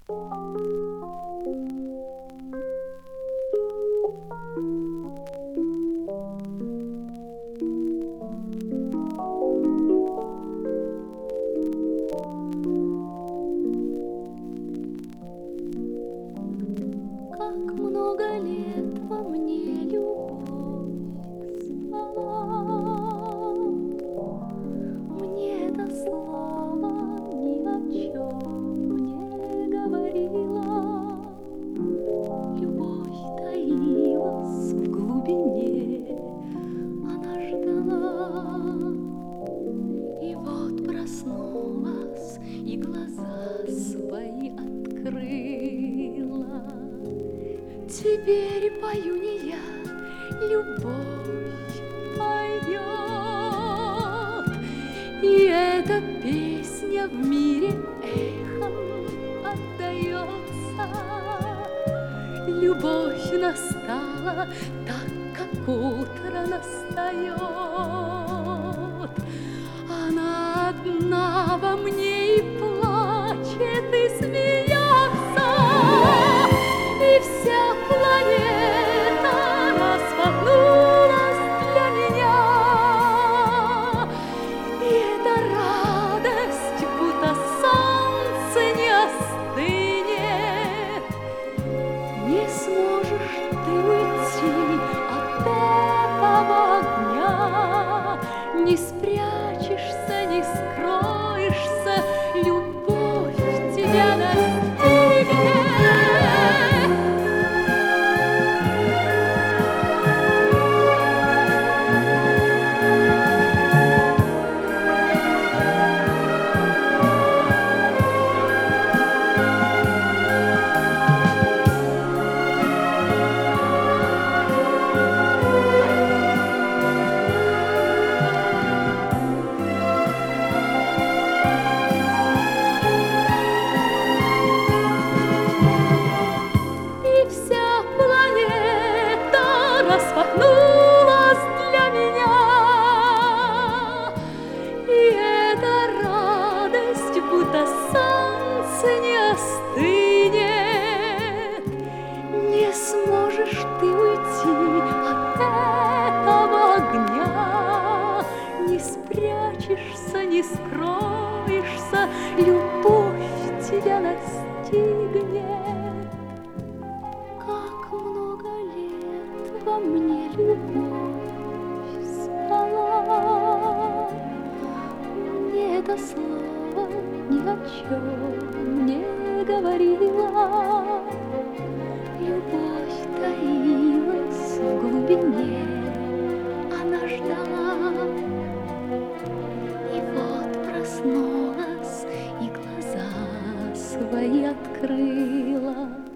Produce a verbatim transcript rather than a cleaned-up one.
Как много лет во мне любовь спала, мне до слова ни о чем не говорила. Любовь таилась в глубине, она ждала. И вот проснулась и глаза свои открыла. Теперь пою не я, любовь пойдет, и эта песня в мире эхом отдается. Любовь настала так, как утро настает. Она одна во мне и плачет, и смеется, и вся планета распахнулась для меня. И эта радость, будто солнце не остынет. Не сможешь ты уйти от этого огня, не спрячешься, не скроешься, любовь тебя настигнет. Распахнулась для меня, и эта радость, будто солнце не остынет. Не сможешь ты уйти от этого огня, не спрячешься, не скроешься, любовь тебя настигнет. Как много лет во мне любовь спала, мне это слово ни о чем не говорила. Любовь таилась в глубине, она ждала. И вот проснулась и глаза свои открыла.